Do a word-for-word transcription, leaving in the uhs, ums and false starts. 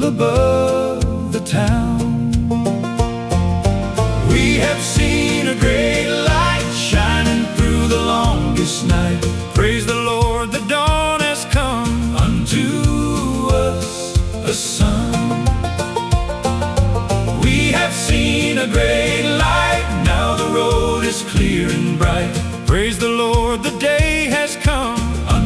above the town. We have seen a great light shining through the longest night. Praise the Lord, the dawn has come, unto us a son. We have seen a great